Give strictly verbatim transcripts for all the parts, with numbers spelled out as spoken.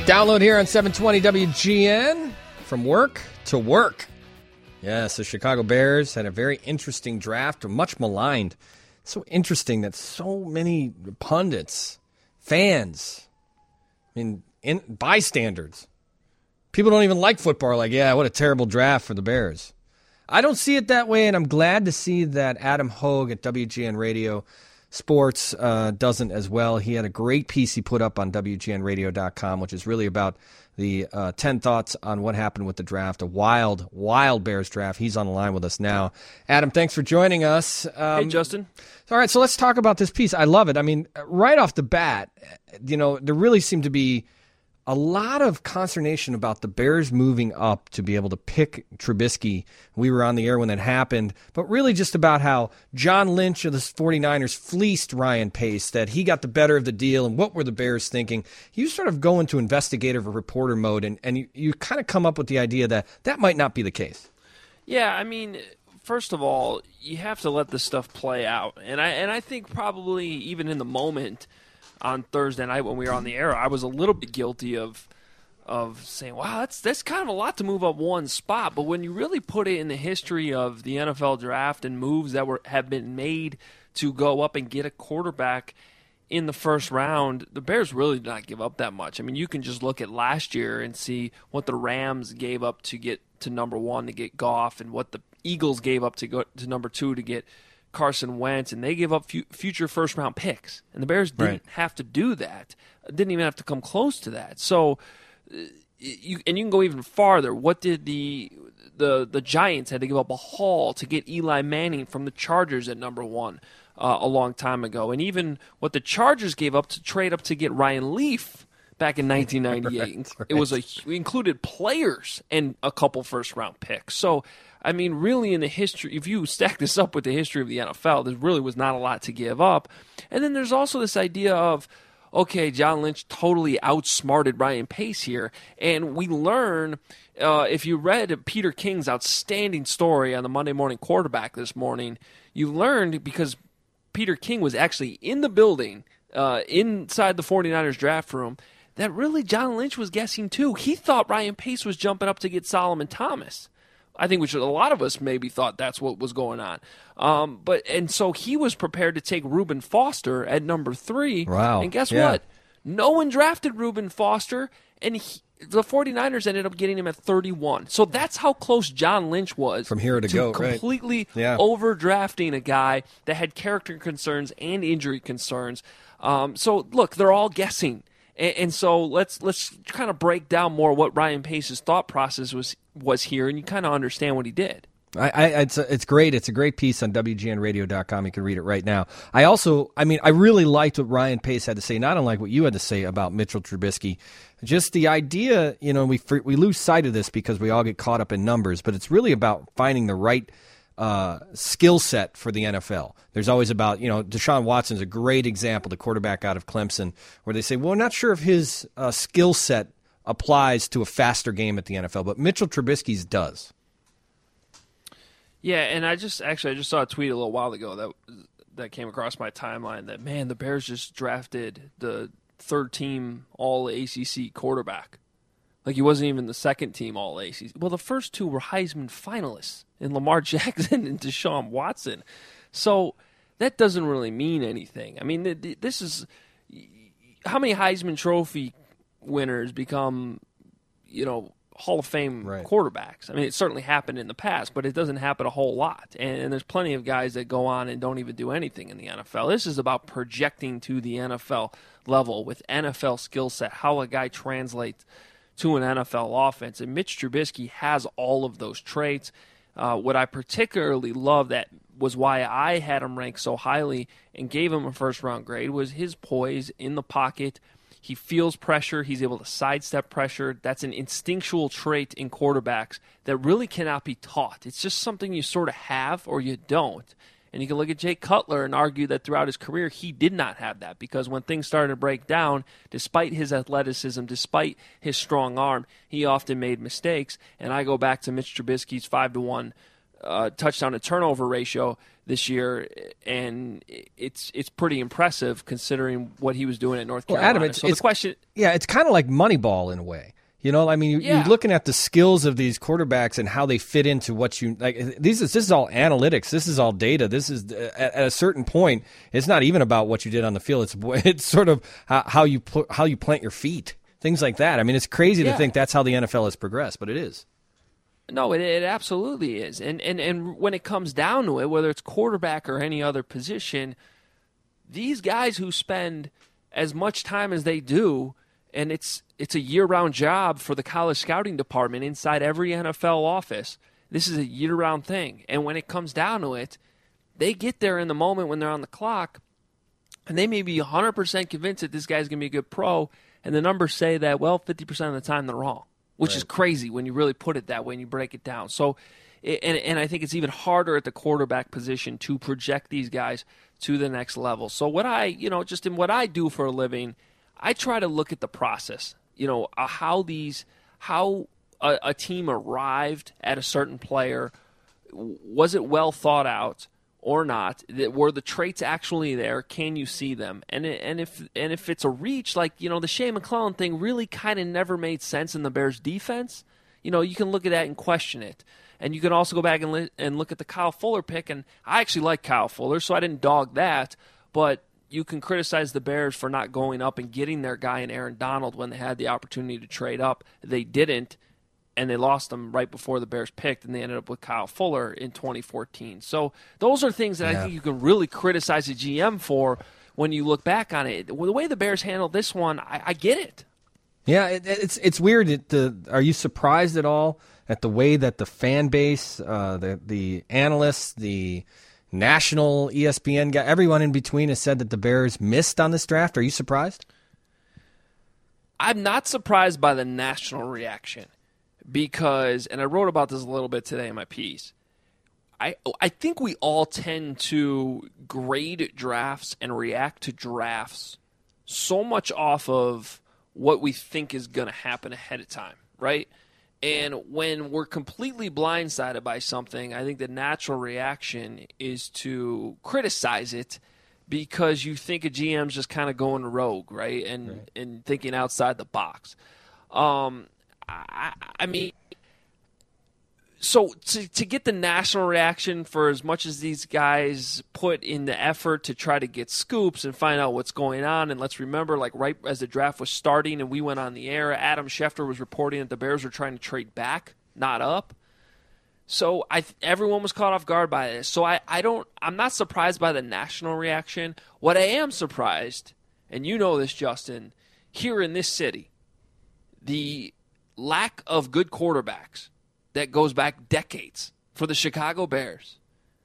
Download here on seven twenty W G N. From work to work. Yes, the Chicago Bears had a very interesting draft, much maligned. So interesting that so many pundits, fans, I mean, in, bystanders, people don't even like football are like, yeah, what a terrible draft for the Bears. I don't see it that way, and I'm glad to see that Adam Hogue at W G N Radio Sports uh, doesn't as well. He had a great piece he put up on W G N radio dot com, which is really about the uh, ten thoughts on what happened with the draft. A wild, wild Bears draft. He's on the line with us now. Adam, thanks for joining us. Um, hey, Justin. All right, so let's talk about this piece. I love it. I mean, right off the bat, you know, there really seemed to be a lot of consternation about the Bears moving up to be able to pick Trubisky. We were on the air when that happened, but really just about how John Lynch of the 49ers fleeced Ryan Pace, that he got the better of the deal, and what were the Bears thinking. You sort of go into investigative or reporter mode, and, and you, you kind of come up with the idea that that might not be the case. Yeah, I mean, first of all, you have to let this stuff play out. And I, and I think probably even in the moment on Thursday night when we were on the air, I was a little bit guilty of of saying, wow, that's that's kind of a lot to move up one spot. But when you really put it in the history of the N F L draft and moves that were have been made to go up and get a quarterback in the first round, the Bears really did not give up that much. I mean, you can just look at last year and see what the Rams gave up to get to number one to get Goff, and what the Eagles gave up to go to number two to get Carson Wentz, and they gave up fu- future first-round picks. And the Bears didn't right. have to do that. Didn't even have to come close to that. So, uh, you and you can go even farther. What did the the the Giants had to give up a haul to get Eli Manning from the Chargers at number one uh, a long time ago, and even what the Chargers gave up to trade up to get Ryan Leaf back in nineteen ninety-eight. right, right. It was a we included players and a couple first-round picks. So, I mean, really in the history, if you stack this up with the history of the N F L, there really was not a lot to give up. And then there's also this idea of, okay, John Lynch totally outsmarted Ryan Pace here. And we learn, uh, if you read Peter King's outstanding story on the Monday Morning Quarterback this morning, you learned, because Peter King was actually in the building, uh, inside the 49ers draft room, that really John Lynch was guessing too. He thought Ryan Pace was jumping up to get Solomon Thomas. I think we should, a lot of us maybe thought that's what was going on. Um, but and so he was prepared to take Reuben Foster at number three. Wow. And guess yeah. what? No one drafted Reuben Foster, and he, the 49ers ended up getting him at thirty-one. So that's how close John Lynch was from here to, to go, completely right. yeah. overdrafting a guy that had character concerns and injury concerns. Um, so look, they're all guessing. And, and so let's let's kind of break down more what Ryan Pace's thought process was was here, and you kind of understand what he did. I, I, it's it's great. It's a great piece on W G N radio dot com. You can read it right now. I also, I mean, I really liked what Ryan Pace had to say, not unlike what you had to say about Mitchell Trubisky. Just the idea, you know, we we lose sight of this because we all get caught up in numbers, but it's really about finding the right uh, skill set for the N F L. There's always about, you know, Deshaun Watson's a great example, the quarterback out of Clemson, where they say, well, we're not sure if his uh, skill set applies to a faster game at the N F L, but Mitchell Trubisky's does. Yeah, and I just actually I just saw a tweet a little while ago that that came across my timeline that, man, the Bears just drafted the third team all A C C quarterback. Like, he wasn't even the second team all A C C. Well, the first two were Heisman finalists in Lamar Jackson and Deshaun Watson. So that doesn't really mean anything. I mean, this is how many Heisman Trophy winners become, you know, Hall of Fame right. quarterbacks. I mean, it certainly happened in the past, but it doesn't happen a whole lot. And, and there's plenty of guys that go on and don't even do anything in the N F L. This is about projecting to the N F L level with N F L skill set, how a guy translates to an N F L offense. And Mitch Trubisky has all of those traits. Uh, what I particularly love, that was why I had him ranked so highly and gave him a first-round grade, was his poise in the pocket. He feels pressure. He's able to sidestep pressure. That's an instinctual trait in quarterbacks that really cannot be taught. It's just something you sort of have or you don't. And you can look at Jay Cutler and argue that throughout his career he did not have that, because when things started to break down, despite his athleticism, despite his strong arm, he often made mistakes. And I go back to Mitch Trubisky's five to one uh, touchdown to turnover ratio this year, and it's it's pretty impressive considering what he was doing at North Carolina. Well, Adam, it's, so it's, the question, yeah, it's kind of like Moneyball in a way. You know, I mean, you, yeah. you're looking at the skills of these quarterbacks and how they fit into what you like. These is this is all analytics. This is all data. This is at, at a certain point, it's not even about what you did on the field. It's it's sort of how, how you pl- how you plant your feet, things like that. I mean, it's crazy yeah. to think that's how the N F L has progressed, but it is. No, it, it absolutely is. And, and and when it comes down to it, whether it's quarterback or any other position, these guys who spend as much time as they do, and it's it's a year-round job for the college scouting department inside every N F L office. This is a year-round thing. And when it comes down to it, they get there in the moment when they're on the clock, and they may be one hundred percent convinced that this guy's going to be a good pro, and the numbers say that, well, fifty percent of the time they're wrong. Which right. is crazy when you really put it that way and you break it down. So, and and I think it's even harder at the quarterback position to project these guys to the next level. So what I, you know, just in what I do for a living, I try to look at the process. You know, uh, how these, how a, a team arrived at a certain player. Was it well thought out or not? Were the traits actually there? Can you see them? And and if and if it's a reach, like, you know, the Shea McClellin thing really kind of never made sense in the Bears defense. You know, you can look at that and question it. And you can also go back and, li- and look at the Kyle Fuller pick. And I actually like Kyle Fuller, so I didn't dog that. But you can criticize the Bears for not going up and getting their guy in Aaron Donald when they had the opportunity to trade up. They didn't. And they lost them right before the Bears picked, and they ended up with Kyle Fuller in twenty fourteen. So those are things that yeah. I think you can really criticize a G M for when you look back on it. The way the Bears handled this one, I, I get it. Yeah, it, it's it's weird. It, the, are you surprised at all at the way that the fan base, uh, the the analysts, the national E S P N guy, everyone in between has said that the Bears missed on this draft? Are you surprised? I'm not surprised by the national reaction. Because, and I wrote about this a little bit today in my piece, I I think we all tend to grade drafts and react to drafts so much off of what we think is going to happen ahead of time, right? And when we're completely blindsided by something, I think the natural reaction is to criticize it because you think a G M's just kind of going rogue, right? And, right. and thinking outside the box. Um I, I mean, so to to get the national reaction for as much as these guys put in the effort to try to get scoops and find out what's going on, and let's remember, like right as the draft was starting and we went on the air, Adam Schefter was reporting that the Bears were trying to trade back, not up. So I everyone was caught off guard by this. So I, I don't I'm not surprised by the national reaction. What I am surprised, and you know this, Justin, here in this city, the lack of good quarterbacks that goes back decades for the Chicago Bears.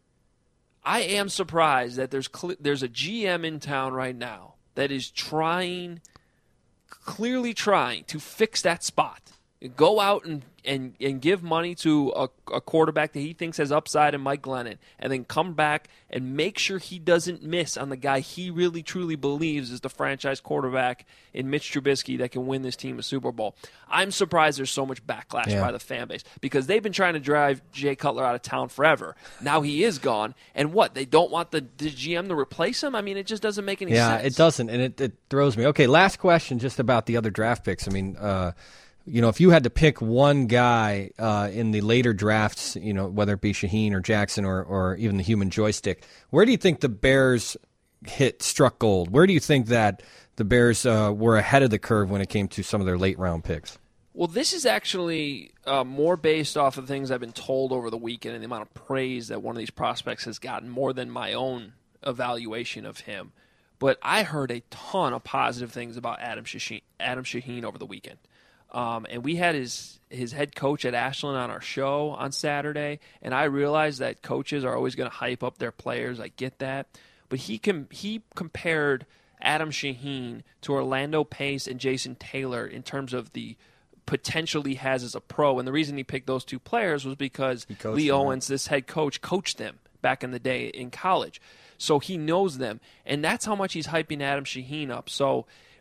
I am surprised that there's cl- there's a G M in town right now that is trying, clearly trying to fix that spot. Go out and, and, and give money to a, a quarterback that he thinks has upside in Mike Glennon, and then come back and make sure he doesn't miss on the guy he really truly believes is the franchise quarterback in Mitch Trubisky that can win this team a Super Bowl. I'm surprised there's so much backlash yeah. by the fan base because they've been trying to drive Jay Cutler out of town forever. Now he is gone, and what, they don't want the, the G M to replace him? I mean, it just doesn't make any yeah, sense. Yeah, it doesn't, and it, it throws me. Okay, last question just about the other draft picks. I mean, uh, you know, if you had to pick one guy uh, in the later drafts, you know, whether it be Shaheen or Jackson or, or even the human joystick, where do you think the Bears hit struck gold? Where do you think that the Bears uh, were ahead of the curve when it came to some of their late round picks? Well, this is actually uh, more based off of things I've been told over the weekend and the amount of praise that one of these prospects has gotten more than my own evaluation of him. But I heard a ton of positive things about Adam Shaheen, Adam Shaheen over the weekend. Um, and we had his his head coach at Ashland on our show on Saturday, and I realized that coaches are always going to hype up their players. I get that. But he com- he compared Adam Shaheen to Orlando Pace and Jason Taylor in terms of the potential he has as a pro. And the reason he picked those two players was because Lee Owens, this head coach, coached them back in the day in college. So he knows them, and that's how much he's hyping Adam Shaheen up. So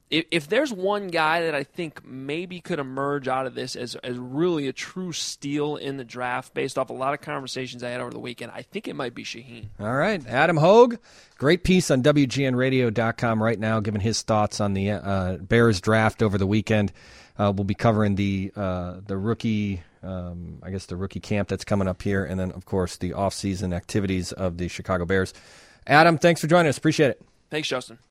if, if there's one guy that I think maybe could emerge out of this as, as really a true steal in the draft based off a lot of conversations I had over the weekend, I think it might be Shaheen. All right. Adam Hogue, great piece on W G N radio dot com right now, giving his thoughts on the uh, Bears draft over the weekend. Uh, we'll be covering the uh, the rookie, um, I guess the rookie camp that's coming up here, and then, of course, the off-season activities of the Chicago Bears. Adam, thanks for joining us. Appreciate it. Thanks, Justin.